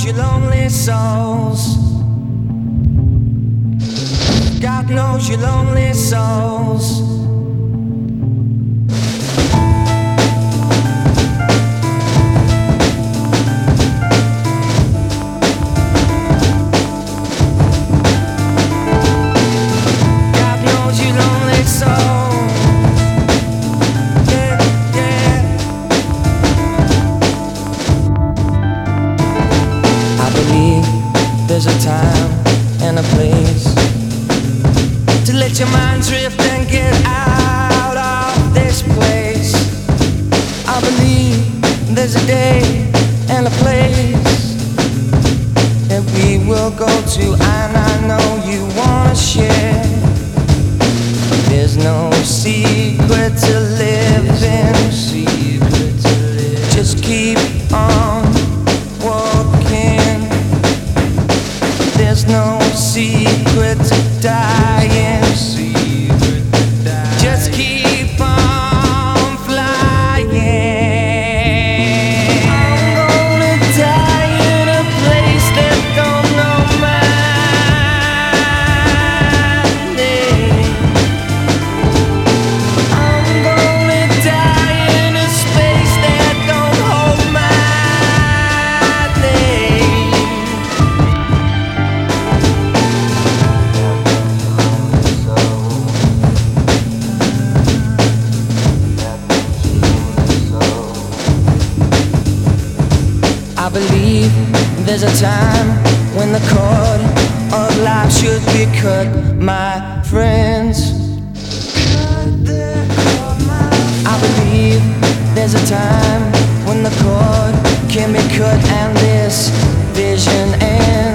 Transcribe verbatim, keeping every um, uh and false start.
knows your lonely souls. God knows your lonely souls. There's a time and a place to let your mind drift and get out of this place. I believe there's a day and a place that we will go to, and I know you wanna share. There's no secret to live in. Just keep on walking. There's no secret to dying. Just keep on flying. I'm gonna die in a place that don't know my name. I'm gonna die in a space that don't hold my name. I believe there's a time when the cord of life should be cut, my friends. I believe there's a time when the cord can be cut and this vision ends.